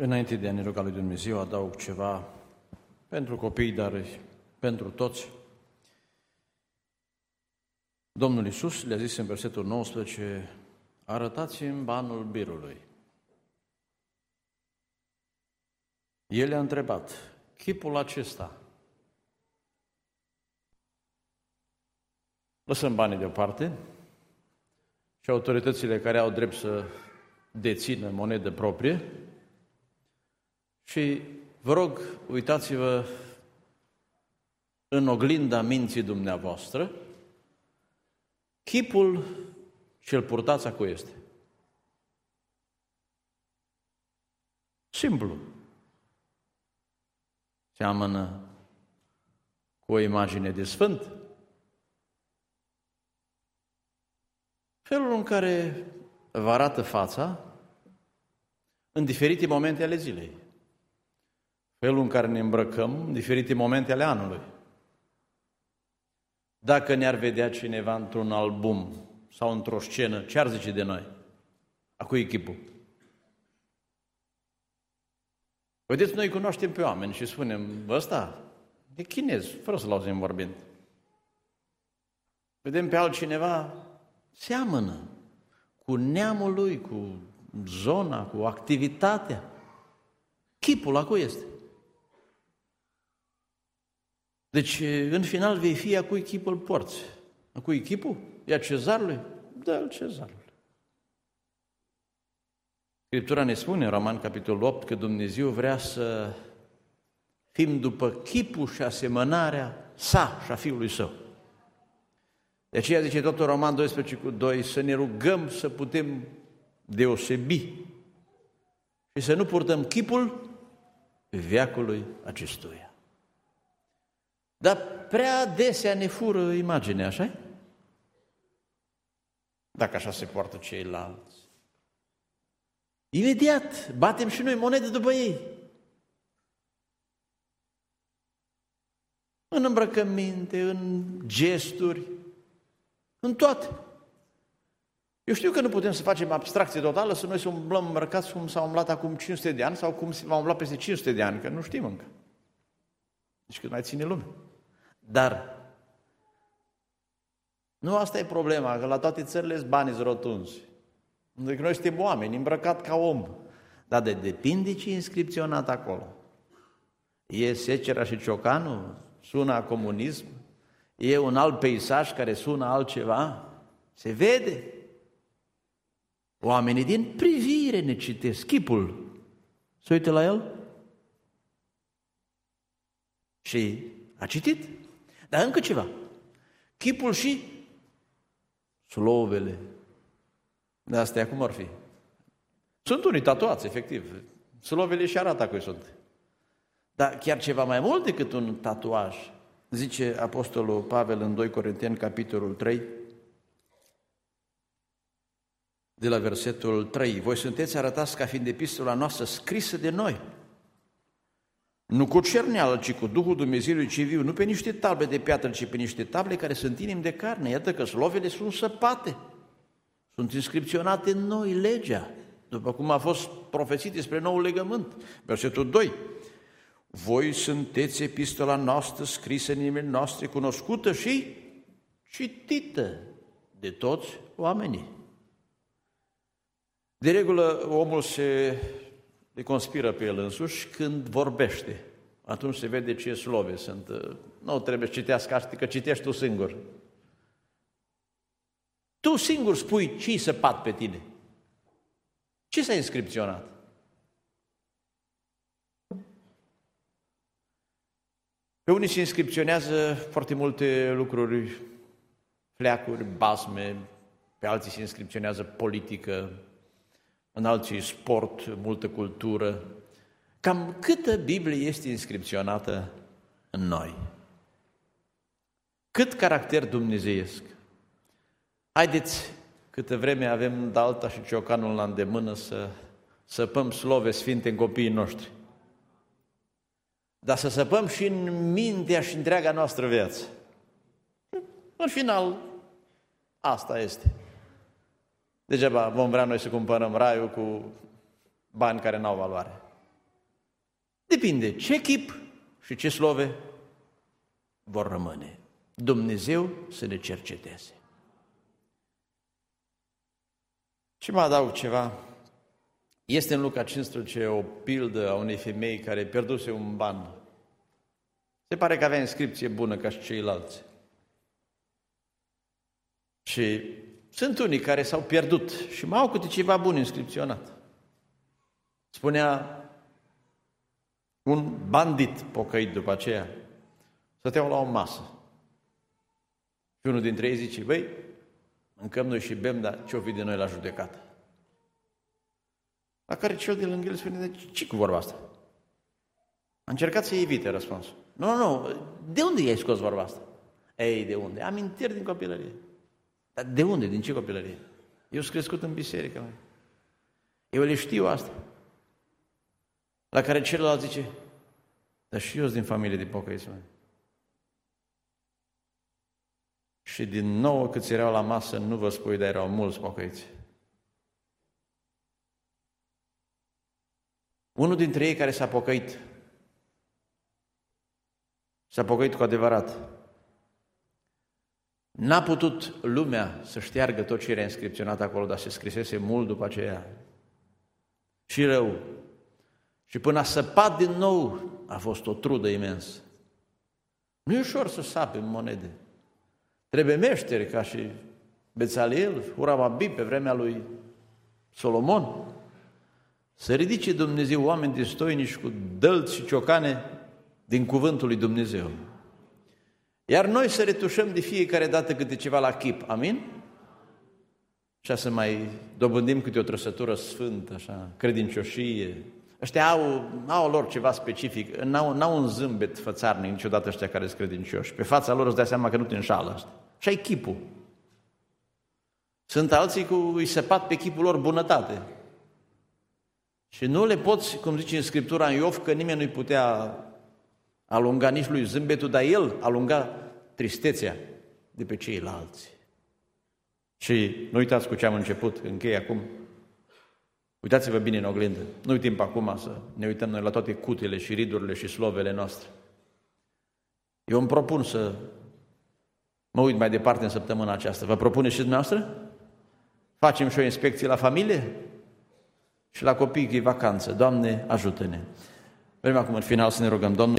Înainte de a ne ruga lui Dumnezeu, adaug ceva pentru copii, dar pentru toți. Domnul Iisus le-a zis în versetul 19, arătați-mi banul birului. El i-a întrebat, chipul acesta, lăsăm banii deoparte și autoritățile care au drept să dețină monedă proprie și vă rog, uitați-vă în oglinda minții dumneavoastră, chipul ce-l purtați acu este. Simplu. Seamănă cu o imagine de sfânt. Felul în care vă arată fața în diferite momente ale zilei. Felul în care ne îmbrăcăm în diferite momente ale anului. Dacă ne-ar vedea cineva într-un album sau într-o scenă, ce ar zice de noi? A cui e chipul? Vedeți, noi cunoaștem pe oameni și spunem, ăsta e chinez, fără să-l auzim vorbind. Vedem pe altcineva, seamănă cu neamul lui, cu zona, cu activitatea. Chipul a cui este? Deci, în final, vei fi a cui chip îl porți. A cui chipul? E a cezarului? Da, cezarului. Scriptura ne spune în Roman, capitolul 8, că Dumnezeu vrea să fim după chipul și asemănarea sa și a Fiului Său. De aceea zice tot în Roman 12:2, să ne rugăm să putem deosebi și să nu purtăm chipul veacului acestuia. Dar prea adesea ne fură imaginea, așa? Dacă așa se poartă ceilalți. Imediat batem și noi monede după ei. În îmbrăcăminte, în gesturi, în toate. Eu știu că nu putem să facem abstracție totală, să noi să umblăm îmbrăcați cum s-a umblat acum 500 de ani sau cum se va umbla peste 500 de ani, că nu știm încă. Deci cât mai ține lumea. Dar nu asta e problema, că la toate țările sunt bani rotunzi. Deci noi suntem oameni, îmbrăcat ca om. Dar depinde ce e inscripționat acolo. E secera și ciocanul? Sună a comunism? E un alt peisaj care sună altceva? Se vede. Oamenii din privire ne citesc chipul. Se uită la el și a citit. Dar încă ceva. Chipul și slovele. De astea cum ar fi? Sunt unii tatuați, efectiv. Slovele și arată cui sunt. Dar chiar ceva mai mult decât un tatuaj. Zice Apostolul Pavel în 2 Corinteni, capitolul 3, de la versetul 3. Voi sunteți arătați ca fiind epistola noastră scrisă de noi. Nu cu cerneală, ci cu Duhul Dumnezeului ce viu, nu pe niște table de piatră, ci pe niște table care sunt inimi de carne. Iată că slovele sunt săpate. Sunt inscripționate în noi legea, după cum a fost profețit despre noul legământ. Versetul 2. Voi sunteți epistola noastră scrisă în inimile noastre, cunoscută și citită de toți oamenii. De regulă, omul se conspiră pe el însuși când vorbește. Atunci se vede ce slove sunt. Nu trebuie să citească asta, că citești tu singur. Tu singur spui ce-i săpat pe tine. Ce s-a inscripționat? Pe unii se inscripționează foarte multe lucruri, fleacuri, basme, pe alții se inscripționează politică, în alții sport, multă cultură. Cam câtă Biblie este inscripționată în noi? Cât caracter dumnezeiesc? Haideți, câtă vreme avem dalta și ciocanul la îndemână, să săpăm slove sfinte în copiii noștri. Dar să săpăm și în mintea și întreaga noastră viață. În final, asta este. Degeaba vom vrea noi să cumpărăm raiul cu bani care n-au valoare. Depinde ce chip și ce slove vor rămâne. Dumnezeu să ne cerceteze. Și mai adaug ceva. Este în Luca 15 o pildă a unei femei care pierduse un ban. Se pare că avea inscripție bună ca și ceilalți. Și sunt unii care s-au pierdut și mai au câte ceva bun inscripționat. Spunea un bandit pocăit după aceea, stăteau la o masă. Și unul dintre ei zice, băi, mâncăm noi și bem, dar ce-o fi de noi la judecată? La care cel de lângă el spune, ce cu vorba asta? A încercat să evite răspunsul. Nu, de unde i-ai scos vorba asta? Ei, de unde? Amintiri din copilărie. Dar de unde? Din ce copilărie? Eu sunt crescut în biserică. Eu le știu asta. La care celălalt zice, dar și eu sunt din familie de pocăiți. Și din nou câți erau la masă, nu vă spui, dar erau mulți pocăiți. Unul dintre ei care s-a pocăit cu adevărat, n-a putut lumea să șteargă tot ce era inscripționat acolo, dar se scrisese mult după aceea. Și rău. Și până a săpat din nou, a fost o trudă imensă. Nu e ușor să sape în monede. Trebuie meșteri ca și Bețaleel, Huramabi pe vremea lui Solomon. Să ridice Dumnezeu oameni destoinici cu dălți și ciocane din cuvântul lui Dumnezeu. Iar noi să retușăm de fiecare dată câte ceva la chip. Amin? Și să mai dobândim câte o trăsătură sfântă, așa, credincioșie. Ăștia au lor ceva specific, n-au un zâmbet fățarnic niciodată ăștia care sunt credincioși. Pe fața lor îți dai seama că nu te înșală ăsta. Și ai chipul. Sunt alții îi săpat pe chipul lor bunătate. Și nu le poți, cum zice în Scriptura în Iov, că nimeni nu-i putea alunga nici lui zâmbetul, dar el alunga tristețea de pe ceilalți. Și nu uitați cu ce am început, închei acum. Uitați-vă bine în oglindă. Nu-i timp acum să ne uităm noi la toate cutele și ridurile și slovele noastre. Eu îmi propun să mă uit mai departe în săptămâna aceasta. Vă propuneți și dumneavoastră? Facem și o inspecție la familie? Și la copii că e vacanță. Doamne, ajută-ne! Vrem acum în final să ne rugăm. Doamne,